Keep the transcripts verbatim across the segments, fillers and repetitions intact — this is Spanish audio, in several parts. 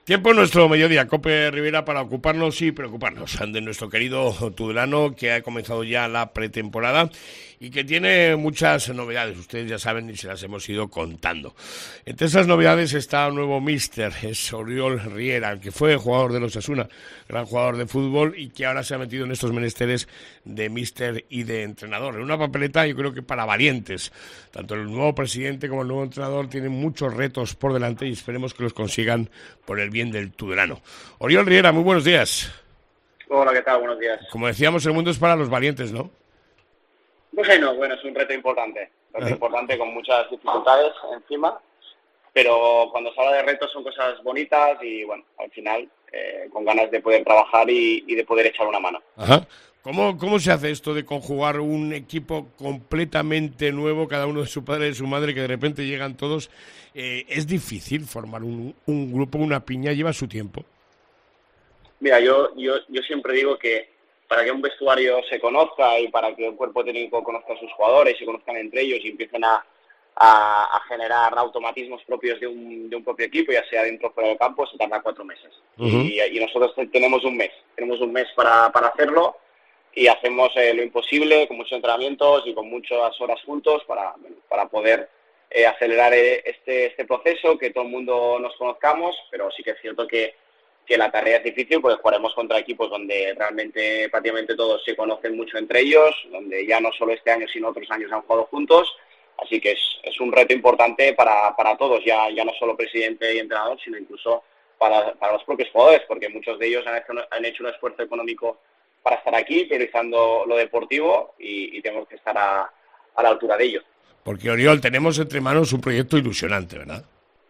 Tiempo en nuestro mediodía, Cope Rivera, para ocuparnos y preocuparnos de nuestro querido Tudelano, que ha comenzado ya la pretemporada y que tiene muchas novedades. Ustedes ya saben y se las hemos ido contando. Entre esas novedades está un nuevo míster, es Oriol Riera, el que fue jugador de los Osasuna, gran jugador de fútbol y que ahora se ha metido en estos menesteres de míster y de entrenador. En una papeleta, yo creo que para valientes. Tanto el nuevo presidente como el nuevo entrenador tienen muchos retos por delante y esperemos que los consigan por el bien del Tudelano. Oriol Riera, muy buenos días. Hola, ¿qué tal? Buenos días. Como decíamos, el mundo es para los valientes, ¿no? Bueno, bueno, es un reto importante, reto Ajá. importante con muchas dificultades encima, pero cuando se habla de retos son cosas bonitas y, bueno, al final eh, con ganas de poder trabajar y, y de poder echar una mano. Ajá. ¿Cómo, ¿Cómo se hace esto de conjugar un equipo completamente nuevo, cada uno de su padre y de su madre, que de repente llegan todos? Eh, ¿Es difícil formar un, un grupo, una piña? ¿Lleva su tiempo? Mira, yo, yo, yo siempre digo que para que un vestuario se conozca y para que un cuerpo técnico conozca a sus jugadores, se conozcan entre ellos y empiecen a, a, a generar automatismos propios de un, de un propio equipo, ya sea dentro o fuera del campo, se tarda cuatro meses. Uh-huh. Y, y nosotros tenemos un mes, tenemos un mes para, para hacerlo. Y hacemos eh, lo imposible con muchos entrenamientos y con muchas horas juntos para, para poder eh, acelerar eh, este, este proceso, que todo el mundo nos conozcamos, pero sí que es cierto que, que la tarea es difícil porque jugaremos contra equipos donde realmente prácticamente todos se conocen mucho entre ellos, donde ya no solo este año sino otros años han jugado juntos, así que es, es un reto importante para, para todos, ya, ya no solo presidente y entrenador, sino incluso para, para los propios jugadores, porque muchos de ellos han hecho, han hecho un esfuerzo económico para estar aquí, priorizando lo deportivo y, y tenemos que estar a, a la altura de ello. Porque, Oriol, tenemos entre manos un proyecto ilusionante, ¿verdad?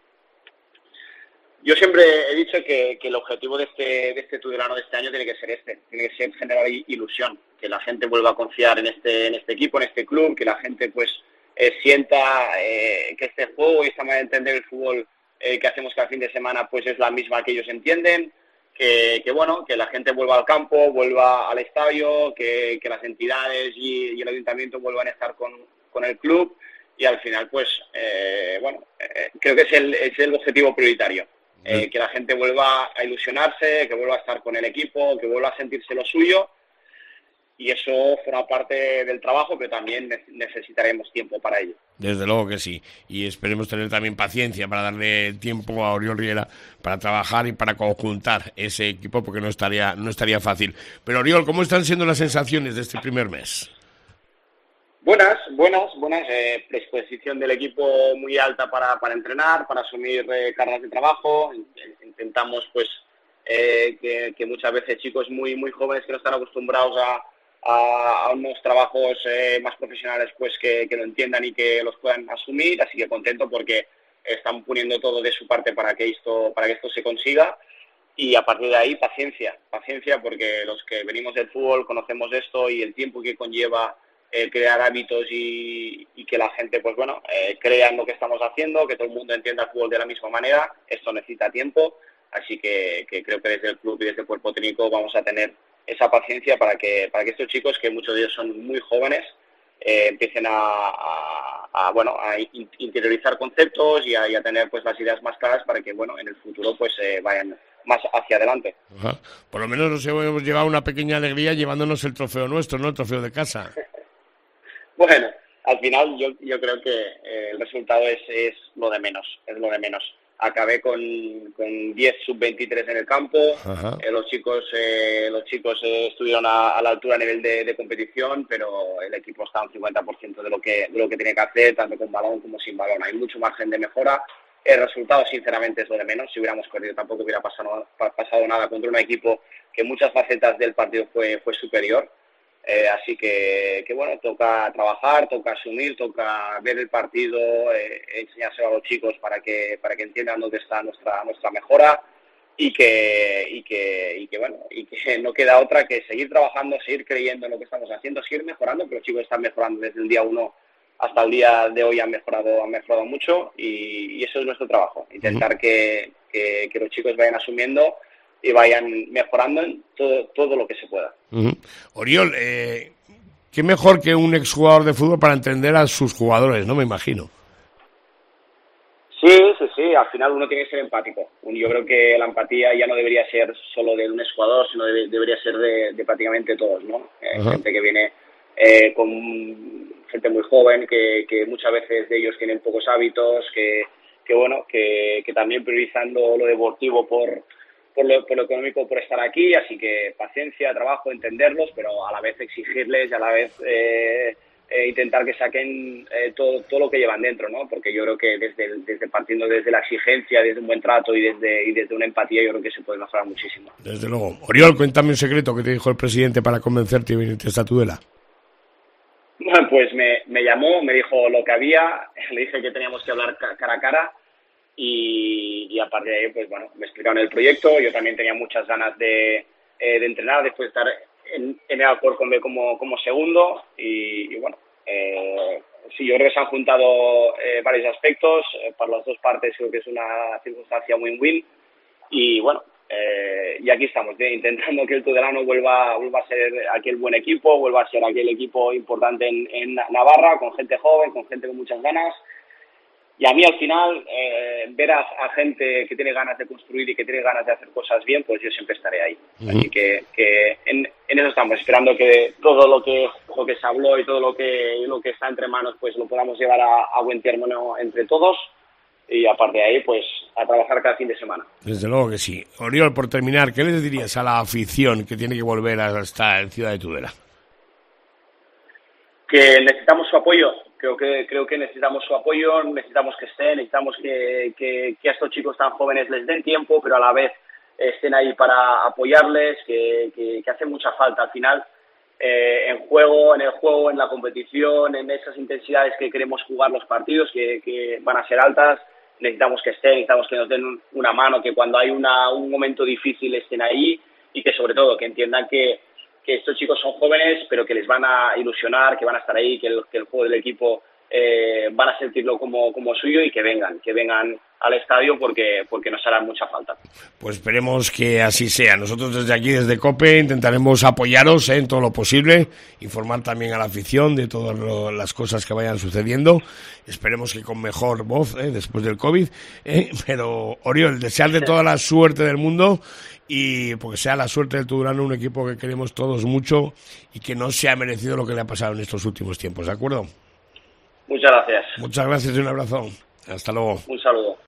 Yo siempre he dicho que, que el objetivo de este, de este Tudelano de este año tiene que ser este, tiene que ser generar ilusión, que la gente vuelva a confiar en este, en este equipo, en este club, que la gente pues eh, sienta eh, que este juego y esta manera de entender el fútbol eh, que hacemos cada fin de semana pues es la misma que ellos entienden. Que, que bueno, que la gente vuelva al campo, vuelva al estadio, que, que las entidades y, y el ayuntamiento vuelvan a estar con, con el club y al final pues eh, bueno, eh, creo que es el, es el objetivo prioritario, eh, que la gente vuelva a ilusionarse, que vuelva a estar con el equipo, que vuelva a sentirse lo suyo y eso forma parte del trabajo, pero también necesitaremos tiempo para ello. Desde luego que sí, y esperemos tener también paciencia para darle tiempo a Oriol Riera para trabajar y para conjuntar ese equipo, porque no estaría no estaría fácil. Pero, Oriol, ¿cómo están siendo las sensaciones de este primer mes? Buenas, buenas, buenas. Eh, predisposición del equipo muy alta para, para entrenar, para asumir eh, cargas de trabajo. Intentamos, pues, eh, que, que muchas veces chicos muy muy jóvenes que no están acostumbrados a a, a unos trabajos eh, más profesionales pues que, que lo entiendan y que los puedan asumir, así que contento porque están poniendo todo de su parte para que esto para que esto se consiga y a partir de ahí paciencia, paciencia porque los que venimos del fútbol conocemos esto y el tiempo que conlleva eh, crear hábitos y, y que la gente pues bueno eh, crea en lo que estamos haciendo, que todo el mundo entienda el fútbol de la misma manera, esto necesita tiempo, así que, que creo que desde el club y desde el cuerpo técnico vamos a tener esa paciencia para que para que estos chicos, que muchos de ellos son muy jóvenes, eh, empiecen a, a, a bueno a interiorizar conceptos y a, y a tener pues las ideas más claras para que bueno en el futuro pues eh, vayan más hacia adelante. Ajá. Por lo menos nos hemos llevado una pequeña alegría llevándonos el trofeo nuestro, ¿no? El trofeo de casa. Bueno, al final yo yo creo que eh, el resultado es, es lo de menos, es lo de menos. Acabé con, con diez sub veintitrés en el campo, eh, los chicos eh, los chicos eh, estuvieron a, a la altura a nivel de, de competición, pero el equipo está a un cincuenta por ciento de lo que de lo que tiene que hacer, tanto con balón como sin balón. Hay mucho margen de mejora. El resultado, sinceramente, es lo de menos. Si hubiéramos corrido tampoco hubiera pasado, pasado nada contra un equipo que en muchas facetas del partido fue, fue superior. Eh, así que, que bueno, toca trabajar, toca asumir, toca ver el partido, eh, enseñárselo a los chicos para que para que entiendan dónde está nuestra nuestra mejora y que y que y que bueno y que no queda otra que seguir trabajando, seguir creyendo en lo que estamos haciendo, seguir mejorando, que los chicos están mejorando desde el día uno hasta el día de hoy, han mejorado han mejorado mucho y, y eso es nuestro trabajo, intentar uh-huh. que, que que los chicos vayan asumiendo y vayan mejorando en todo, todo lo que se pueda. Uh-huh. Oriol, eh, qué mejor que un exjugador de fútbol para entender a sus jugadores, ¿no? Me imagino. Sí, sí, sí. sí, al final uno tiene que ser empático. Yo creo que la empatía ya no debería ser solo de un jugador, sino debe, debería ser de, de prácticamente todos, ¿no? Eh, gente que viene eh, con gente muy joven, que, que muchas veces de ellos tienen pocos hábitos, que, que bueno, que, que también priorizando lo deportivo por, por, lo, por lo económico, por estar aquí. Así que paciencia, trabajo, entenderlos, pero a la vez exigirles y a la vez eh, eh, intentar que saquen eh, todo, todo lo que llevan dentro, ¿no? Porque yo creo que desde, desde partiendo desde la exigencia, desde un buen trato y desde, y desde una empatía, yo creo que se puede mejorar muchísimo. Desde luego. Oriol, cuéntame un secreto que te dijo el presidente para convencerte y venirte a Tudela. Bueno, pues me, me llamó, me dijo lo que había, le dije que teníamos que hablar cara a cara y, y a partir de ahí, pues bueno, me explicaron el proyecto. Yo también tenía muchas ganas de, eh, de entrenar después de estar en, en el Alcorcón B como, como segundo y, y bueno, eh, sí, yo creo que se han juntado eh, varios aspectos. Eh, para las dos partes creo que es una circunstancia win-win y bueno, eh, y aquí estamos, ¿eh? Intentando que el Tudelano vuelva, vuelva a ser aquel buen equipo, vuelva a ser aquel equipo importante en, en Navarra, con gente joven, con gente con muchas ganas. Y a mí al final, eh, ver a, a gente que tiene ganas de construir y que tiene ganas de hacer cosas bien, pues yo siempre estaré ahí. Uh-huh. Así que, que en, en eso estamos, esperando que todo lo que lo que se habló y todo lo que lo que está entre manos, pues lo podamos llevar a, a buen término entre todos. Y aparte de ahí, pues a trabajar cada fin de semana. Desde luego que sí. Oriol, por terminar, ¿qué les dirías a la afición que tiene que volver hasta el Ciudad de Tudela? Que necesitamos su apoyo. Creo que creo que necesitamos su apoyo, necesitamos que estén, necesitamos que, que, que a estos chicos tan jóvenes les den tiempo, pero a la vez estén ahí para apoyarles, que, que, que hace mucha falta al final. Eh, en juego, en el juego, en la competición, en esas intensidades que queremos jugar los partidos, que, que van a ser altas, necesitamos que estén, necesitamos que nos den una mano, que cuando hay una, un momento difícil estén ahí y que sobre todo que entiendan que, que estos chicos son jóvenes, pero que les van a ilusionar, que van a estar ahí, que el, que el juego del equipo eh, van a sentirlo como, como suyo y que vengan, que vengan al estadio porque porque nos hará mucha falta. Pues esperemos que así sea. Nosotros desde aquí, desde COPE, intentaremos apoyaros ¿eh? en todo lo posible, informar también a la afición de todas lo, las cosas que vayan sucediendo. Esperemos que con mejor voz ¿eh? después del COVID. ¿eh? Pero, Oriol, desearte toda la suerte del mundo y porque sea la suerte del Tudelano, un equipo que queremos todos mucho y que no se ha merecido lo que le ha pasado en estos últimos tiempos, ¿de acuerdo? Muchas gracias. Muchas gracias y un abrazo. Hasta luego. Un saludo.